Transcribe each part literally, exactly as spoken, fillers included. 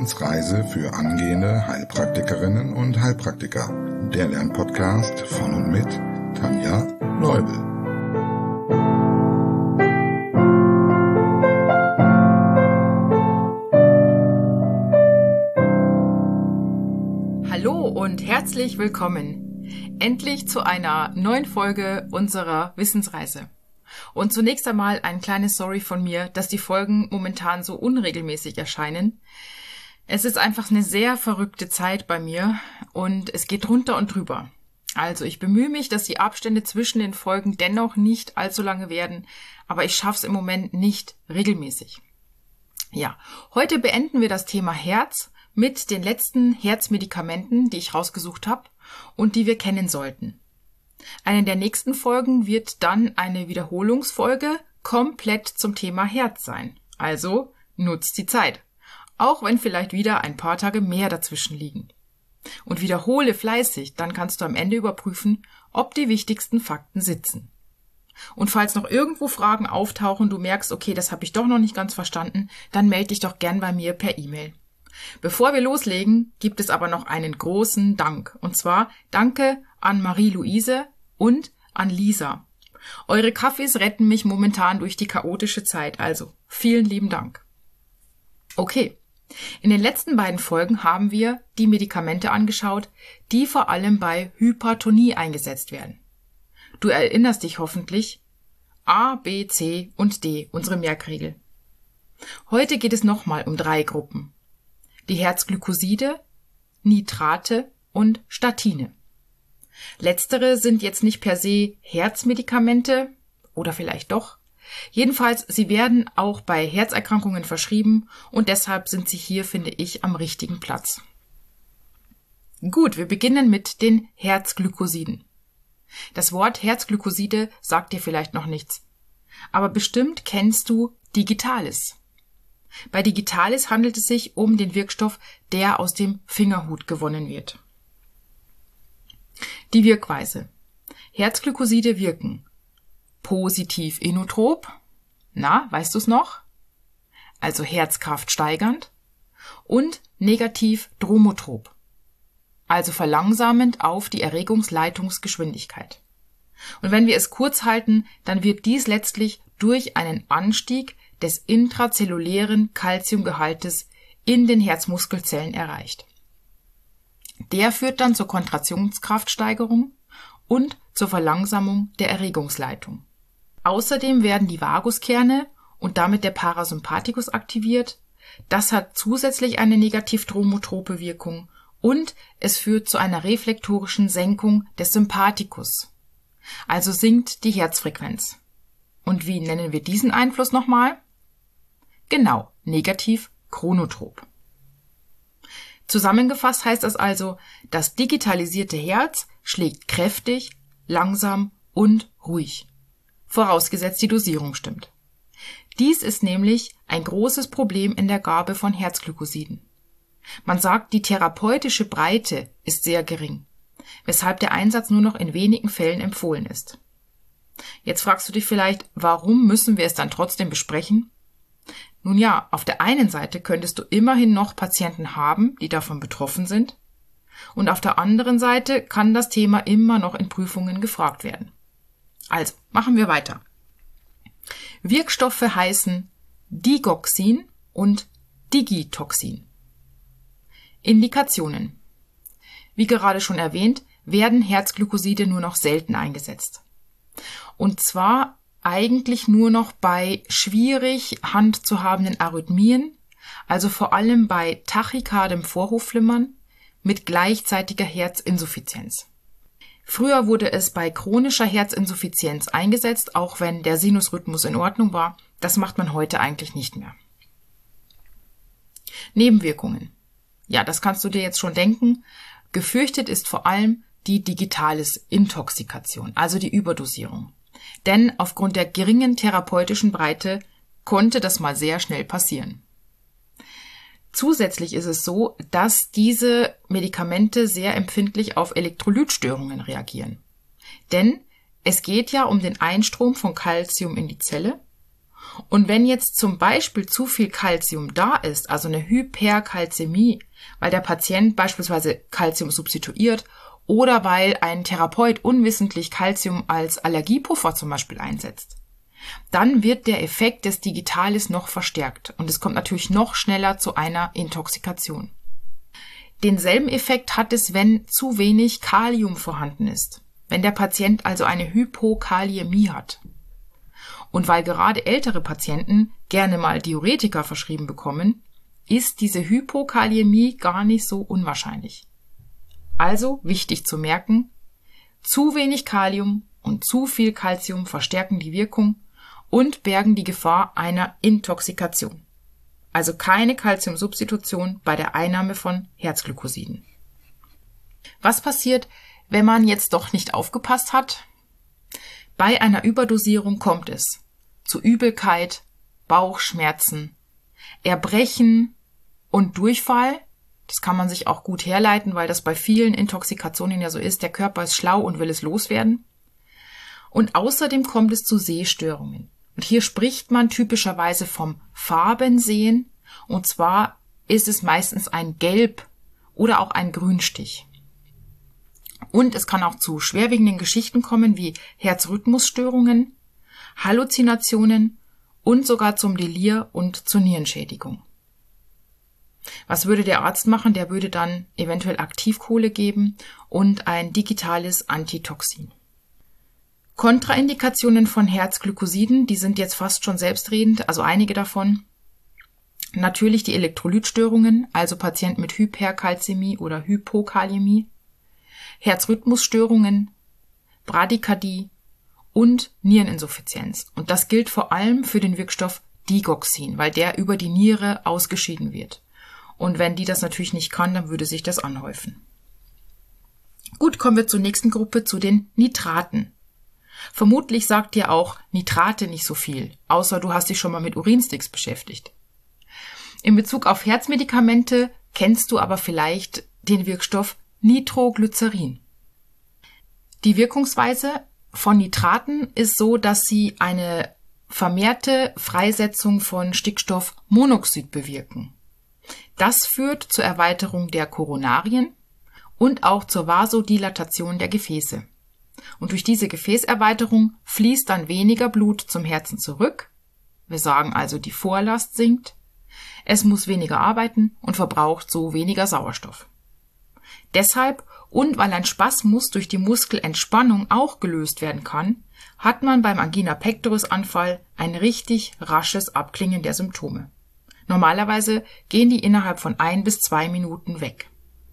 Wissensreise für angehende Heilpraktikerinnen und Heilpraktiker. Der Lernpodcast von und mit Tanja Leubel. Hallo und herzlich willkommen. Endlich zu einer neuen Folge unserer Wissensreise. Und zunächst einmal ein kleines Sorry von mir, dass die Folgen momentan so unregelmäßig erscheinen. Es ist einfach eine sehr verrückte Zeit bei mir und es geht runter und drüber. Also ich bemühe mich, dass die Abstände zwischen den Folgen dennoch nicht allzu lange werden, aber ich schaffe es im Moment nicht regelmäßig. Ja, heute beenden wir das Thema Herz mit den letzten Herzmedikamenten, die ich rausgesucht habe und die wir kennen sollten. Eine der nächsten Folgen wird dann eine Wiederholungsfolge komplett zum Thema Herz sein. Also nutzt die Zeit, auch wenn vielleicht wieder ein paar Tage mehr dazwischen liegen. Und wiederhole fleißig, dann kannst du am Ende überprüfen, ob die wichtigsten Fakten sitzen. Und falls noch irgendwo Fragen auftauchen, du merkst, okay, das habe ich doch noch nicht ganz verstanden, dann melde dich doch gern bei mir per E-Mail. Bevor wir loslegen, gibt es aber noch einen großen Dank. Und zwar danke an Marie-Louise und an Lisa. Eure Kaffees retten mich momentan durch die chaotische Zeit, also vielen lieben Dank. Okay, in den letzten beiden Folgen haben wir die Medikamente angeschaut, die vor allem bei Hypertonie eingesetzt werden. Du erinnerst dich hoffentlich, A, B, C und D, unsere Merkregel. Heute geht es nochmal um drei Gruppen. Die Herzglykoside, Nitrate und Statine. Letztere sind jetzt nicht per se Herzmedikamente oder vielleicht doch. Jedenfalls, sie werden auch bei Herzerkrankungen verschrieben und deshalb sind sie hier, finde ich, am richtigen Platz. Gut, wir beginnen mit den Herzglykosiden. Das Wort Herzglykoside sagt dir vielleicht noch nichts, aber bestimmt kennst du Digitalis. Bei Digitalis handelt es sich um den Wirkstoff, der aus dem Fingerhut gewonnen wird. Die Wirkweise. Herzglykoside wirken positiv inotrop, na, weißt du es noch? Also Herzkraft steigernd, und negativ dromotrop, also verlangsamend auf die Erregungsleitungsgeschwindigkeit. Und wenn wir es kurz halten, dann wird dies letztlich durch einen Anstieg des intrazellulären Calciumgehaltes in den Herzmuskelzellen erreicht. Der führt dann zur Kontraktionskraftsteigerung und zur Verlangsamung der Erregungsleitung. Außerdem werden die Vaguskerne und damit der Parasympathikus aktiviert. Das hat zusätzlich eine negativ-dromotrope Wirkung und es führt zu einer reflektorischen Senkung des Sympathikus. Also sinkt die Herzfrequenz. Und wie nennen wir diesen Einfluss nochmal? Genau, negativ-chronotrop. Zusammengefasst heißt das also, das digitalisierte Herz schlägt kräftig, langsam und ruhig. Vorausgesetzt die Dosierung stimmt. Dies ist nämlich ein großes Problem in der Gabe von Herzglykosiden. Man sagt, die therapeutische Breite ist sehr gering, weshalb der Einsatz nur noch in wenigen Fällen empfohlen ist. Jetzt fragst du dich vielleicht, warum müssen wir es dann trotzdem besprechen? Nun ja, auf der einen Seite könntest du immerhin noch Patienten haben, die davon betroffen sind, und auf der anderen Seite kann das Thema immer noch in Prüfungen gefragt werden. Also, machen wir weiter. Wirkstoffe heißen Digoxin und Digitoxin. Indikationen. Wie gerade schon erwähnt, werden Herzglykoside nur noch selten eingesetzt. Und zwar eigentlich nur noch bei schwierig handzuhabenden Arrhythmien, also vor allem bei tachykardem Vorhofflimmern mit gleichzeitiger Herzinsuffizienz. Früher wurde es bei chronischer Herzinsuffizienz eingesetzt, auch wenn der Sinusrhythmus in Ordnung war. Das macht man heute eigentlich nicht mehr. Nebenwirkungen. Ja, das kannst du dir jetzt schon denken. Gefürchtet ist vor allem die Digitalis-Intoxikation, also die Überdosierung. Denn aufgrund der geringen therapeutischen Breite konnte das mal sehr schnell passieren. Zusätzlich ist es so, dass diese Medikamente sehr empfindlich auf Elektrolytstörungen reagieren. Denn es geht ja um den Einstrom von Calcium in die Zelle Und wenn jetzt zum Beispiel zu viel Calcium da ist, also eine Hyperkalzämie, weil der Patient beispielsweise Calcium substituiert oder weil ein Therapeut unwissentlich Calcium als Allergiepuffer zum Beispiel einsetzt, dann wird der Effekt des Digitalis noch verstärkt und es kommt natürlich noch schneller zu einer Intoxikation. Denselben Effekt hat es, wenn zu wenig Kalium vorhanden ist, wenn der Patient also eine Hypokaliämie hat. Und weil gerade ältere Patienten gerne mal Diuretika verschrieben bekommen, ist diese Hypokaliämie gar nicht so unwahrscheinlich. Also wichtig zu merken, zu wenig Kalium und zu viel Calcium verstärken die Wirkung und bergen die Gefahr einer Intoxikation. Also keine Calciumsubstitution bei der Einnahme von Herzglykosiden. Was passiert, wenn man jetzt doch nicht aufgepasst hat? Bei einer Überdosierung kommt es zu Übelkeit, Bauchschmerzen, Erbrechen und Durchfall. Das kann man sich auch gut herleiten, weil das bei vielen Intoxikationen ja so ist. Der Körper ist schlau und will es loswerden. Und außerdem kommt es zu Sehstörungen. Und hier spricht man typischerweise vom Farbensehen. Und zwar ist es meistens ein Gelb- oder auch ein Grünstich. Und es kann auch zu schwerwiegenden Geschichten kommen wie Herzrhythmusstörungen, Halluzinationen und sogar zum Delir und zur Nierenschädigung. Was würde der Arzt machen? Der würde dann eventuell Aktivkohle geben und ein digitales Antitoxin. Kontraindikationen von Herzglykosiden, die sind jetzt fast schon selbstredend, also einige davon. Natürlich die Elektrolytstörungen, also Patienten mit Hyperkalzämie oder Hypokaliämie, Herzrhythmusstörungen, Bradykardie und Niereninsuffizienz. Und das gilt vor allem für den Wirkstoff Digoxin, weil der über die Niere ausgeschieden wird. Und wenn die das natürlich nicht kann, dann würde sich das anhäufen. Gut, kommen wir zur nächsten Gruppe, zu den Nitraten. Vermutlich sagt dir auch Nitrate nicht so viel, außer du hast dich schon mal mit Urinsticks beschäftigt. In Bezug auf Herzmedikamente kennst du aber vielleicht den Wirkstoff Nitroglycerin. Die Wirkungsweise von Nitraten ist so, dass sie eine vermehrte Freisetzung von Stickstoffmonoxid bewirken. Das führt zur Erweiterung der Koronarien und auch zur Vasodilatation der Gefäße. Und durch diese Gefäßerweiterung fließt dann weniger Blut zum Herzen zurück. Wir sagen also, die Vorlast sinkt. Es muss weniger arbeiten und verbraucht so weniger Sauerstoff. Deshalb und weil ein Spasmus durch die Muskelentspannung auch gelöst werden kann, hat man beim Angina pectoris Anfall ein richtig rasches Abklingen der Symptome. Normalerweise gehen die innerhalb von ein bis zwei Minuten weg.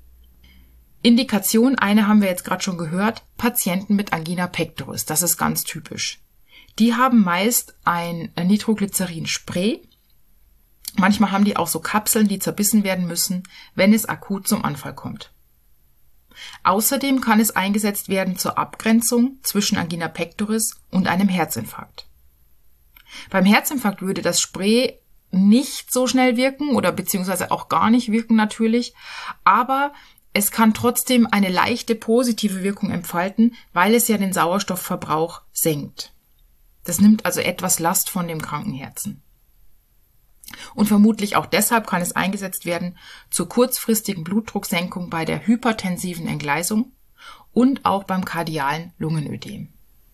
Indikation, eine haben wir jetzt gerade schon gehört, Patienten mit Angina pectoris, das ist ganz typisch. Die haben meist ein Nitroglycerin-Spray. Manchmal haben die auch so Kapseln, die zerbissen werden müssen, wenn es akut zum Anfall kommt. Außerdem kann es eingesetzt werden zur Abgrenzung zwischen Angina pectoris und einem Herzinfarkt. Beim Herzinfarkt würde das Spray nicht so schnell wirken oder beziehungsweise auch gar nicht wirken natürlich, aber es kann trotzdem eine leichte positive Wirkung entfalten, weil es ja den Sauerstoffverbrauch senkt. Das nimmt also etwas Last von dem kranken Herzen. Und vermutlich auch deshalb kann es eingesetzt werden zur kurzfristigen Blutdrucksenkung bei der hypertensiven Entgleisung und auch beim kardialen Lungenödem.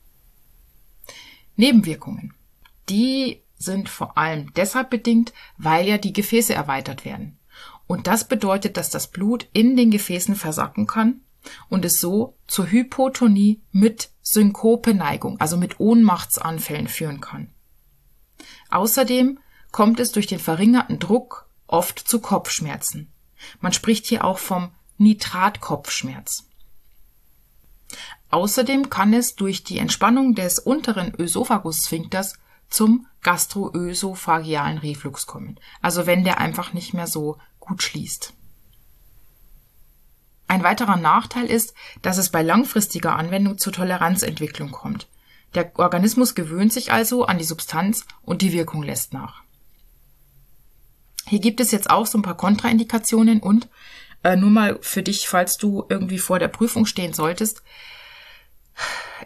Nebenwirkungen. Die sind vor allem deshalb bedingt, weil ja die Gefäße erweitert werden. Und das bedeutet, dass das Blut in den Gefäßen versacken kann und es so zur Hypotonie mit Synkopeneigung, also mit Ohnmachtsanfällen führen kann. Außerdem kommt es durch den verringerten Druck oft zu Kopfschmerzen. Man spricht hier auch vom Nitratkopfschmerz. Außerdem kann es durch die Entspannung des unteren Ösophagus-Sphinkters zum gastroösophagealen Reflux kommen, also wenn der einfach nicht mehr so gut schließt. Ein weiterer Nachteil ist, dass es bei langfristiger Anwendung zur Toleranzentwicklung kommt. Der Organismus gewöhnt sich also an die Substanz und die Wirkung lässt nach. Hier gibt es jetzt auch so ein paar Kontraindikationen und äh, nur mal für dich, falls du irgendwie vor der Prüfung stehen solltest.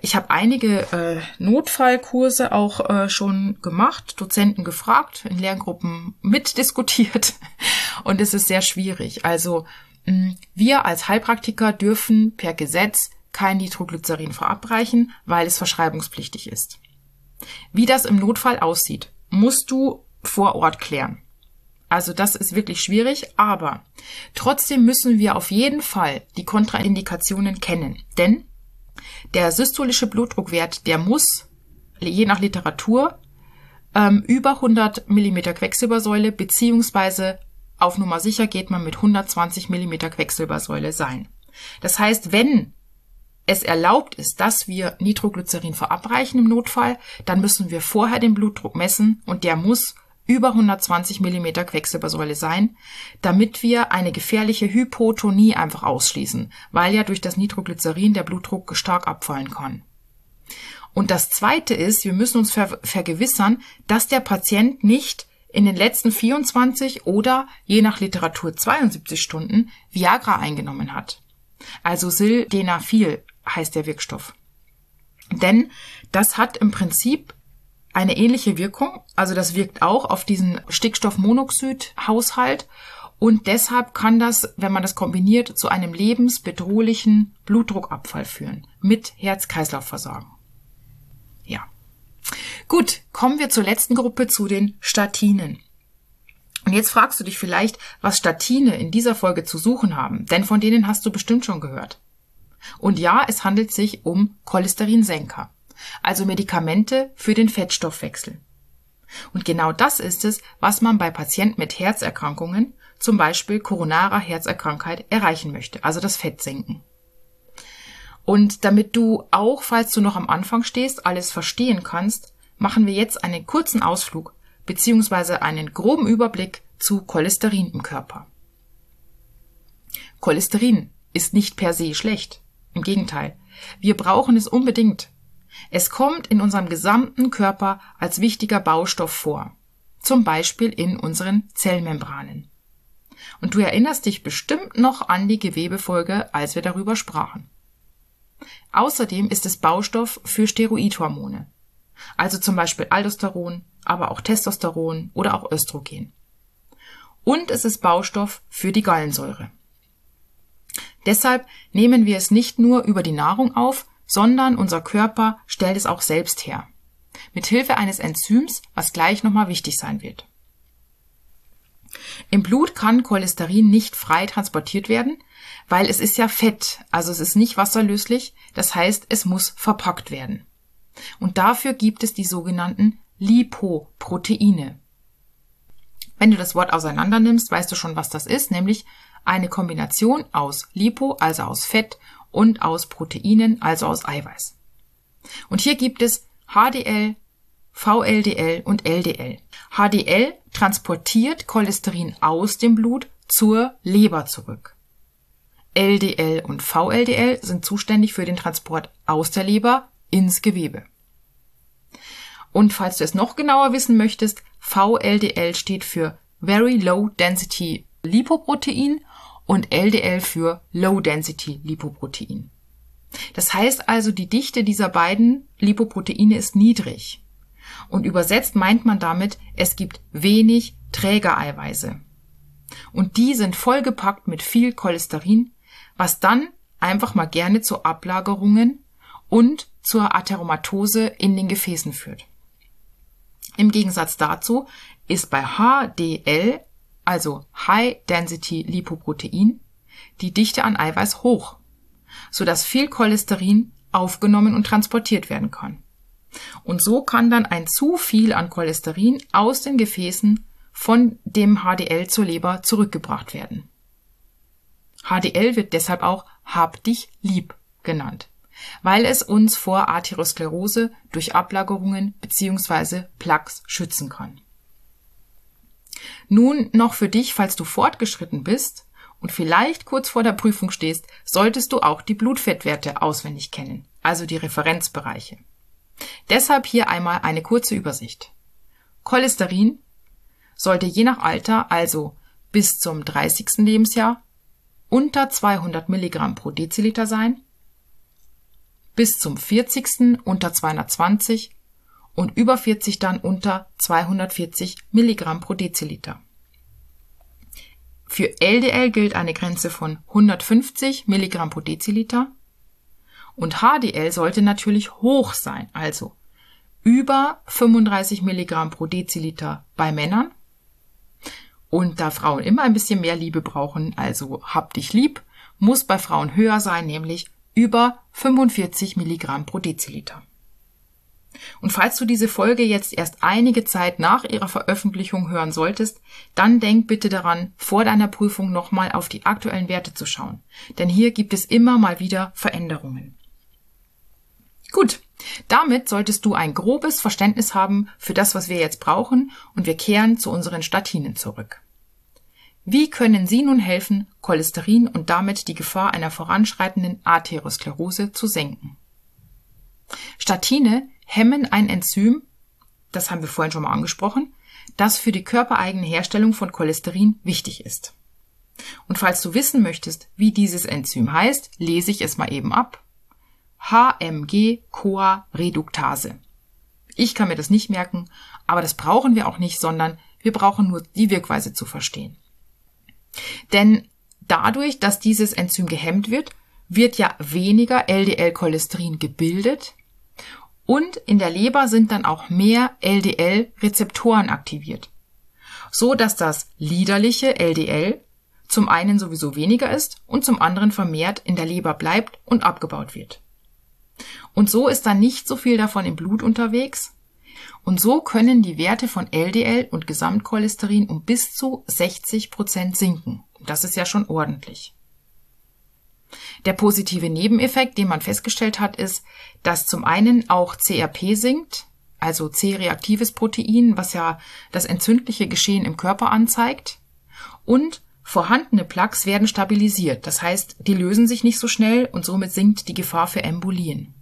Ich habe einige äh, Notfallkurse auch äh, schon gemacht, Dozenten gefragt, in Lerngruppen mitdiskutiert und es ist sehr schwierig. Also mh, wir als Heilpraktiker dürfen per Gesetz kein Nitroglycerin verabreichen, weil es verschreibungspflichtig ist. Wie das im Notfall aussieht, musst du vor Ort klären. Also das ist wirklich schwierig, aber trotzdem müssen wir auf jeden Fall die Kontraindikationen kennen. Denn der systolische Blutdruckwert, der muss, je nach Literatur, ähm, über hundert Millimeter Quecksilbersäule beziehungsweise auf Nummer sicher geht man mit hundertzwanzig Millimeter Quecksilbersäule sein. Das heißt, wenn es erlaubt ist, dass wir Nitroglycerin verabreichen im Notfall, dann müssen wir vorher den Blutdruck messen und der muss über hundertzwanzig Millimeter Quecksilbersäule sein, damit wir eine gefährliche Hypotonie einfach ausschließen, weil ja durch das Nitroglycerin der Blutdruck stark abfallen kann. Und das Zweite ist, wir müssen uns ver- vergewissern, dass der Patient nicht in den letzten vierundzwanzig oder je nach Literatur zweiundsiebzig Stunden Viagra eingenommen hat. Also Sildenafil heißt der Wirkstoff. Denn das hat im Prinzip eine ähnliche Wirkung, also das wirkt auch auf diesen Stickstoffmonoxid-Haushalt und deshalb kann das, wenn man das kombiniert, zu einem lebensbedrohlichen Blutdruckabfall führen mit Herz-Kreislauf-Versagen. Ja. Gut, kommen wir zur letzten Gruppe, zu den Statinen. Und jetzt fragst du dich vielleicht, was Statine in dieser Folge zu suchen haben, denn von denen hast du bestimmt schon gehört. Und ja, es handelt sich um Cholesterinsenker. Also Medikamente für den Fettstoffwechsel. Und genau das ist es, was man bei Patienten mit Herzerkrankungen, zum Beispiel koronarer Herzerkrankheit, erreichen möchte, also das Fett senken. Und damit du auch, falls du noch am Anfang stehst, alles verstehen kannst, machen wir jetzt einen kurzen Ausflug bzw. einen groben Überblick zu Cholesterin im Körper. Cholesterin ist nicht per se schlecht. Im Gegenteil, wir brauchen es unbedingt. Es kommt in unserem gesamten Körper als wichtiger Baustoff vor, zum Beispiel in unseren Zellmembranen. Und du erinnerst dich bestimmt noch an die Gewebefolge, als wir darüber sprachen. Außerdem ist es Baustoff für Steroidhormone, also zum Beispiel Aldosteron, aber auch Testosteron oder auch Östrogen. Und es ist Baustoff für die Gallensäure. Deshalb nehmen wir es nicht nur über die Nahrung auf, sondern unser Körper stellt es auch selbst her. Mit Hilfe eines Enzyms, was gleich nochmal wichtig sein wird. Im Blut kann Cholesterin nicht frei transportiert werden, weil es ist ja Fett, also es ist nicht wasserlöslich, das heißt, es muss verpackt werden. Und dafür gibt es die sogenannten Lipoproteine. Wenn du das Wort auseinander nimmst, weißt du schon, was das ist, nämlich eine Kombination aus Lipo, also aus Fett, und aus Proteinen, also aus Eiweiß. Und hier gibt es H D L, V L D L und L D L. H D L transportiert Cholesterin aus dem Blut zur Leber zurück. L D L und V L D L sind zuständig für den Transport aus der Leber ins Gewebe. Und falls du es noch genauer wissen möchtest, V L D L steht für Very Low Density Lipoprotein und L D L für Low Density Lipoprotein. Das heißt also, die Dichte dieser beiden Lipoproteine ist niedrig. Und übersetzt meint man damit, es gibt wenig Trägereiweiße. Und die sind vollgepackt mit viel Cholesterin, was dann einfach mal gerne zu Ablagerungen und zur Atheromatose in den Gefäßen führt. Im Gegensatz dazu ist bei H D L, also High Density Lipoprotein, die Dichte an Eiweiß hoch, sodass viel Cholesterin aufgenommen und transportiert werden kann. Und so kann dann ein zu viel an Cholesterin aus den Gefäßen von dem H D L zur Leber zurückgebracht werden. H D L wird deshalb auch Hab dich lieb genannt, weil es uns vor Arteriosklerose durch Ablagerungen bzw. Plaques schützen kann. Nun noch für dich, falls du fortgeschritten bist und vielleicht kurz vor der Prüfung stehst, solltest du auch die Blutfettwerte auswendig kennen, also die Referenzbereiche. Deshalb hier einmal eine kurze Übersicht. Cholesterin sollte je nach Alter, also bis zum dreißigsten Lebensjahr, unter zweihundert Milligramm pro Deziliter sein. bis zum vierzigsten unter zweihundertzwanzig und über vierzig dann unter zweihundertvierzig Milligramm pro Deziliter. Für L D L gilt eine Grenze von hundertfünfzig Milligramm pro Deziliter und H D L sollte natürlich hoch sein, also über fünfunddreißig Milligramm pro Deziliter bei Männern. Und da Frauen immer ein bisschen mehr Liebe brauchen, also hab dich lieb, muss bei Frauen höher sein, nämlich über fünfundvierzig Milligramm pro Deziliter. Und falls du diese Folge jetzt erst einige Zeit nach ihrer Veröffentlichung hören solltest, dann denk bitte daran, vor deiner Prüfung nochmal auf die aktuellen Werte zu schauen. Denn hier gibt es immer mal wieder Veränderungen. Gut, damit solltest du ein grobes Verständnis haben für das, was wir jetzt brauchen, und wir kehren zu unseren Statinen zurück. Wie können sie nun helfen, Cholesterin und damit die Gefahr einer voranschreitenden Arteriosklerose zu senken? Statine hemmen ein Enzym, das haben wir vorhin schon mal angesprochen, das für die körpereigene Herstellung von Cholesterin wichtig ist. Und falls du wissen möchtest, wie dieses Enzym heißt, lese ich es mal eben ab. H M G-CoA-Reduktase. Ich kann mir das nicht merken, aber das brauchen wir auch nicht, sondern wir brauchen nur die Wirkweise zu verstehen. Denn dadurch, dass dieses Enzym gehemmt wird, wird ja weniger L D L-Cholesterin gebildet und in der Leber sind dann auch mehr L D L-Rezeptoren aktiviert, so dass das liederliche L D L zum einen sowieso weniger ist und zum anderen vermehrt in der Leber bleibt und abgebaut wird. Und so ist dann nicht so viel davon im Blut unterwegs und so können die Werte von L D L und Gesamtcholesterin um bis zu sechzig Prozent sinken. Das ist ja schon ordentlich. Der positive Nebeneffekt, den man festgestellt hat, ist, dass zum einen auch C R P sinkt, also C-reaktives Protein, was ja das entzündliche Geschehen im Körper anzeigt, und vorhandene Plaques werden stabilisiert, das heißt, die lösen sich nicht so schnell und somit sinkt die Gefahr für Embolien.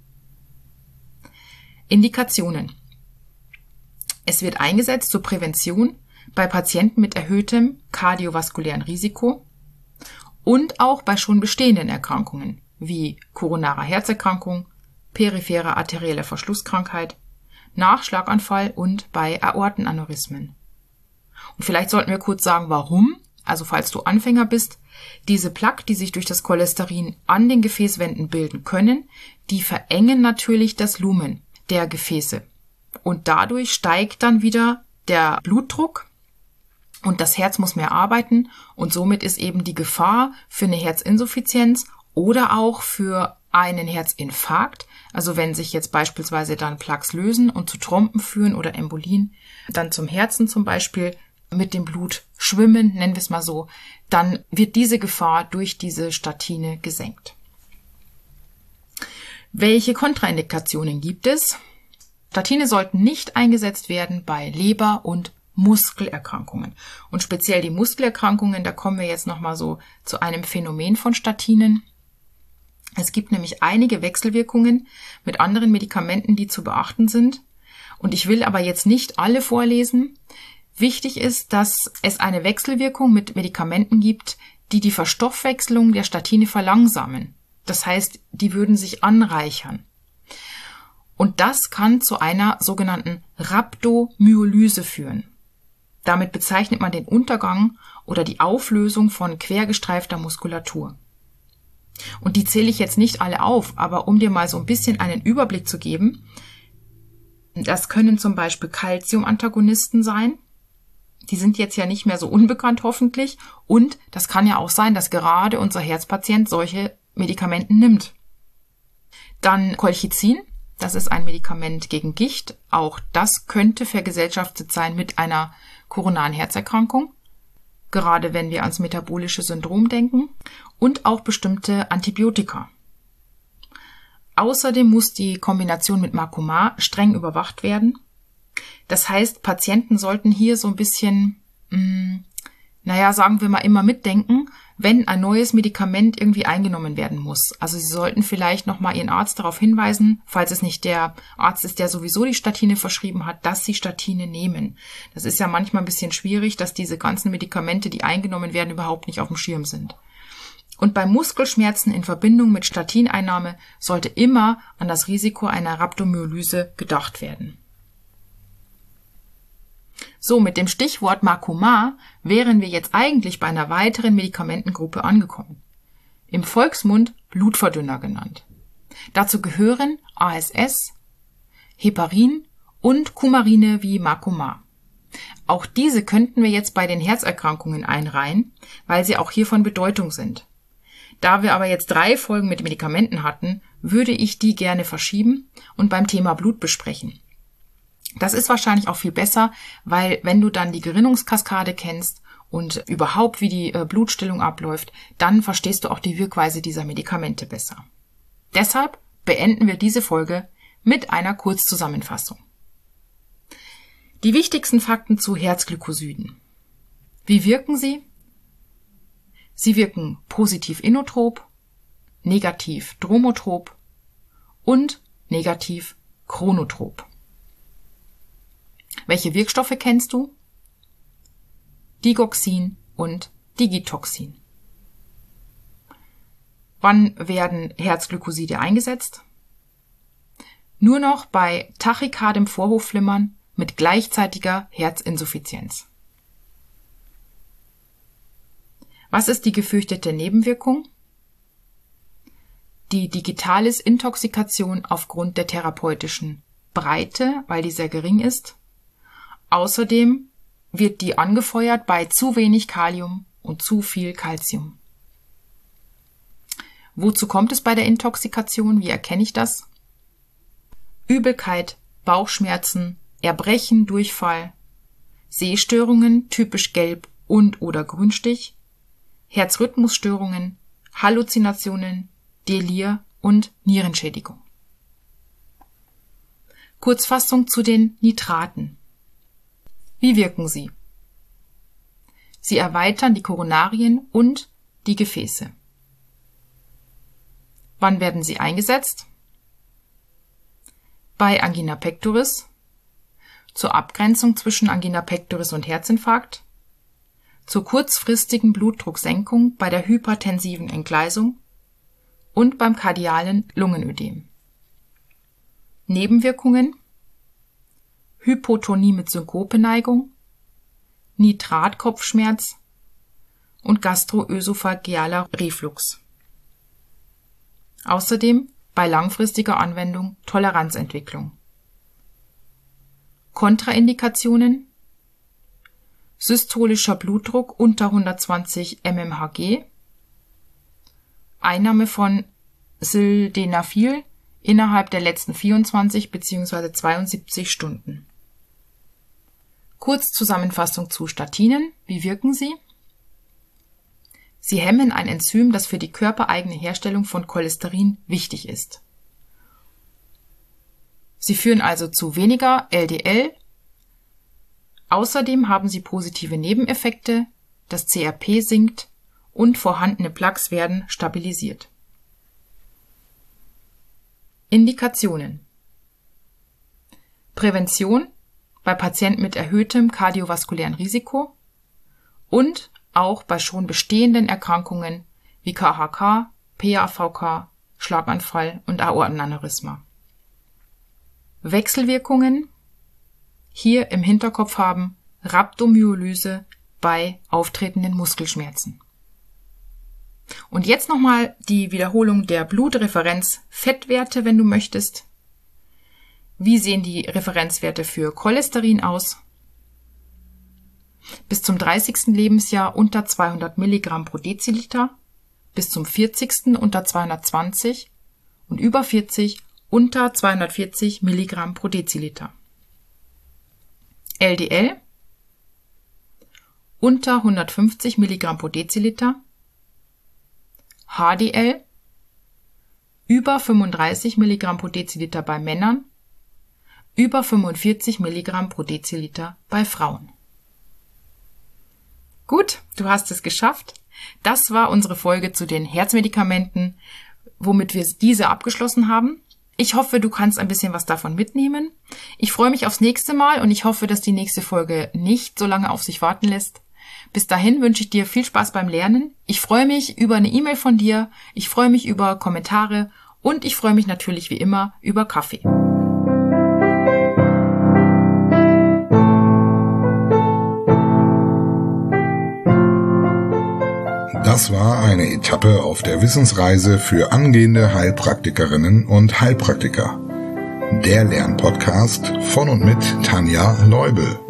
Indikationen. Es wird eingesetzt zur Prävention bei Patienten mit erhöhtem kardiovaskulären Risiko und auch bei schon bestehenden Erkrankungen wie koronarer Herzerkrankung, periphere arterielle Verschlusskrankheit, Nachschlaganfall und bei Aortenaneurysmen. Und vielleicht sollten wir kurz sagen, warum. Also falls du Anfänger bist, diese Plaques, die sich durch das Cholesterin an den Gefäßwänden bilden können, die verengen natürlich das Lumen der Gefäße. Und dadurch steigt dann wieder der Blutdruck und das Herz muss mehr arbeiten und somit ist eben die Gefahr für eine Herzinsuffizienz oder auch für einen Herzinfarkt, also wenn sich jetzt beispielsweise dann Plaques lösen und zu Trompen führen oder Embolien, dann zum Herzen zum Beispiel mit dem Blut schwimmen, nennen wir es mal so, dann wird diese Gefahr durch diese Statine gesenkt. Welche Kontraindikationen gibt es? Statine sollten nicht eingesetzt werden bei Leber- und Muskelerkrankungen. Und speziell die Muskelerkrankungen, da kommen wir jetzt nochmal so zu einem Phänomen von Statinen. Es gibt nämlich einige Wechselwirkungen mit anderen Medikamenten, die zu beachten sind. Und ich will aber jetzt nicht alle vorlesen. Wichtig ist, dass es eine Wechselwirkung mit Medikamenten gibt, die die Verstoffwechselung der Statine verlangsamen. Das heißt, die würden sich anreichern. Und das kann zu einer sogenannten Rhabdomyolyse führen. Damit bezeichnet man den Untergang oder die Auflösung von quergestreifter Muskulatur. Und die zähle ich jetzt nicht alle auf, aber um dir mal so ein bisschen einen Überblick zu geben, das können zum Beispiel Calcium-Antagonisten sein. Die sind jetzt ja nicht mehr so unbekannt hoffentlich. Und das kann ja auch sein, dass gerade unser Herzpatient solche Medikamente nimmt. Dann Colchicin, das ist ein Medikament gegen Gicht. Auch das könnte vergesellschaftet sein mit einer koronaren Herzerkrankung, gerade wenn wir ans metabolische Syndrom denken. Und auch bestimmte Antibiotika. Außerdem muss die Kombination mit Makomar streng überwacht werden. Das heißt, Patienten sollten hier so ein bisschen, mh, naja, sagen wir mal immer mitdenken, wenn ein neues Medikament irgendwie eingenommen werden muss. Also Sie sollten vielleicht nochmal Ihren Arzt darauf hinweisen, falls es nicht der Arzt ist, der sowieso die Statine verschrieben hat, dass Sie Statine nehmen. Das ist ja manchmal ein bisschen schwierig, dass diese ganzen Medikamente, die eingenommen werden, überhaupt nicht auf dem Schirm sind. Und bei Muskelschmerzen in Verbindung mit Statineinnahme sollte immer an das Risiko einer Rhabdomyolyse gedacht werden. So, mit dem Stichwort Makoma wären wir jetzt eigentlich bei einer weiteren Medikamentengruppe angekommen. Im Volksmund Blutverdünner genannt. Dazu gehören A S S, Heparin und Coumarine wie Makoma. Auch diese könnten wir jetzt bei den Herzerkrankungen einreihen, weil sie auch hier von Bedeutung sind. Da wir aber jetzt drei Folgen mit Medikamenten hatten, würde ich die gerne verschieben und beim Thema Blut besprechen. Das ist wahrscheinlich auch viel besser, weil wenn du dann die Gerinnungskaskade kennst und überhaupt wie die Blutstillung abläuft, dann verstehst du auch die Wirkweise dieser Medikamente besser. Deshalb beenden wir diese Folge mit einer Kurzzusammenfassung. Die wichtigsten Fakten zu Herzglykosiden. Wie wirken sie? Sie wirken positiv inotrop, negativ dromotrop und negativ chronotrop. Welche Wirkstoffe kennst du? Digoxin und Digitoxin. Wann werden Herzglykoside eingesetzt? Nur noch bei tachykardem Vorhofflimmern mit gleichzeitiger Herzinsuffizienz. Was ist die gefürchtete Nebenwirkung? Die Digitalis-Intoxikation aufgrund der therapeutischen Breite, weil die sehr gering ist. Außerdem wird die angefeuert bei zu wenig Kalium und zu viel Calcium. Wozu kommt es bei der Intoxikation? Wie erkenne ich das? Übelkeit, Bauchschmerzen, Erbrechen, Durchfall, Sehstörungen, typisch gelb und oder Grünstich, Herzrhythmusstörungen, Halluzinationen, Delir und Nierenschädigung. Kurzfassung zu den Nitraten. Wie wirken sie? Sie erweitern die Koronarien und die Gefäße. Wann werden sie eingesetzt? Bei Angina pectoris, zur Abgrenzung zwischen Angina pectoris und Herzinfarkt, zur kurzfristigen Blutdrucksenkung bei der hypertensiven Entgleisung und beim kardialen Lungenödem. Nebenwirkungen: Hypotonie mit Synkopeneigung, Nitratkopfschmerz und gastroösophagealer Reflux. Außerdem bei langfristiger Anwendung Toleranzentwicklung. Kontraindikationen: systolischer Blutdruck unter hundertzwanzig Millimeter Merkur, Einnahme von Sildenafil innerhalb der letzten vierundzwanzig bzw. zweiundsiebzig Stunden. Kurzzusammenfassung zu Statinen. Wie wirken sie? Sie hemmen ein Enzym, das für die körpereigene Herstellung von Cholesterin wichtig ist. Sie führen also zu weniger L D L. Außerdem haben sie positive Nebeneffekte, das C R P sinkt und vorhandene Plaques werden stabilisiert. Indikationen: Prävention bei Patienten mit erhöhtem kardiovaskulären Risiko und auch bei schon bestehenden Erkrankungen wie K H K, P A V K, Schlaganfall und Aortenaneurysma. Wechselwirkungen: hier im Hinterkopf haben Rhabdomyolyse bei auftretenden Muskelschmerzen. Und jetzt nochmal die Wiederholung der Blutreferenz-Fettwerte, wenn du möchtest. Wie sehen die Referenzwerte für Cholesterin aus? Bis zum dreißigsten Lebensjahr unter zweihundert Milligramm pro Deziliter, bis zum vierzigsten unter zweihundertzwanzig und über vierzig unter zweihundertvierzig Milligramm pro Deziliter. L D L unter hundertfünfzig Milligramm pro Deziliter, H D L über fünfunddreißig Milligramm pro Deziliter bei Männern, über fünfundvierzig Milligramm pro Deziliter bei Frauen. Gut, du hast es geschafft. Das war unsere Folge zu den Herzmedikamenten, womit wir diese abgeschlossen haben. Ich hoffe, du kannst ein bisschen was davon mitnehmen. Ich freue mich aufs nächste Mal und ich hoffe, dass die nächste Folge nicht so lange auf sich warten lässt. Bis dahin wünsche ich dir viel Spaß beim Lernen. Ich freue mich über eine E-Mail von dir, ich freue mich über Kommentare und ich freue mich natürlich wie immer über Kaffee. Das war eine Etappe auf der Wissensreise für angehende Heilpraktikerinnen und Heilpraktiker. Der Lernpodcast von und mit Tanja Leubel.